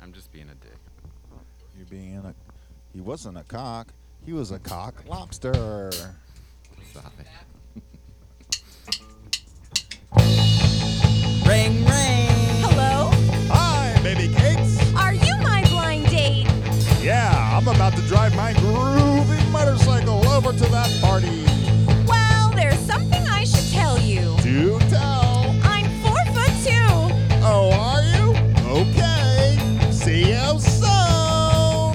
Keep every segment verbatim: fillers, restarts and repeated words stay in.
I'm just being a dick. You're being a. He wasn't a cock. He was a cock lobster. Stop it. Ring, ring. Hello? Hi, baby cakes. Are you my blind date? Yeah, I'm about to drive my groovy motorcycle over to that party. Well, there's something I should tell you. Do tell. I'm four foot two. Oh, are you? Okay. See you soon.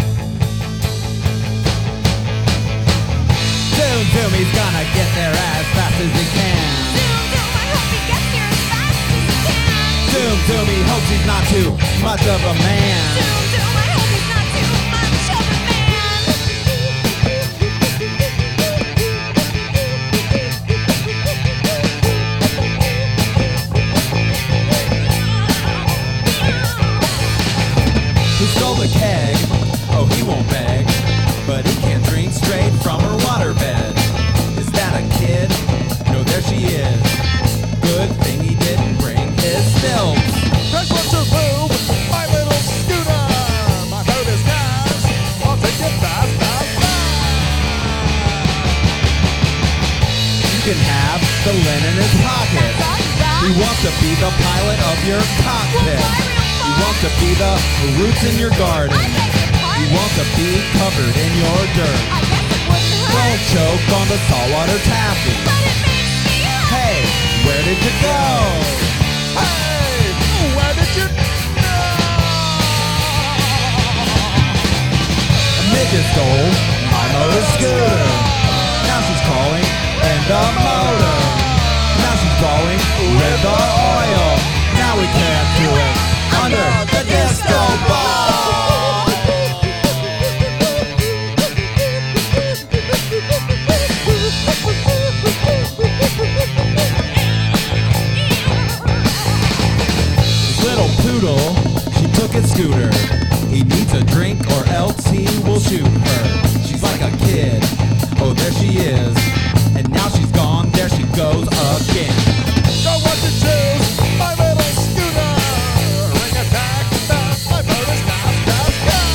Zoom, zoom, he's gonna get there as fast as he can. Zoom, zoom, I hope he gets here as fast as he can. Zoom, zoom, he hopes he's not too much of a man. Zoom, zoom, I hope he's not too much of a man. Who stole the keg? Oh, he won't beg, but he can't drink straight from her waterbed. Is that a kid? No, there she is. Good thing he didn't bring his stilts. Crash wants to move my little scooter. My boat is gas. I'll take it fast, fast, fast. You can have the linen in his pocket. He wants to be the pilot of your cockpit. He wants to be the roots in your garden. He wants to be covered in your dirt. I guess it wouldn't hurt. Don't choke on the saltwater taffy. But it makes me hurt. Hey, where did you go? Hey, where did you go? A midget stole my motor scooter. Now she's calling in the motor. Now she's calling with the oil. Now we can't do it under the disco ball. This little poodle, she took his scooter. He needs a drink or else he will shoot her. She's like a kid, oh there she is. And now she's gone, there she goes again. Go what you choose, my little scooter. Ring a tag, fast, my boat is fast, fast, fast.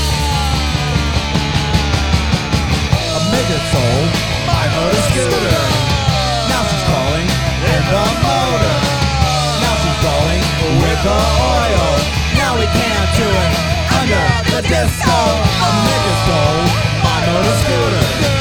A midget sold my motor scooter. Now she's calling in the motor. Now she's calling with the oil. Now we can't do it under the disco. A midget stole my motor scooter.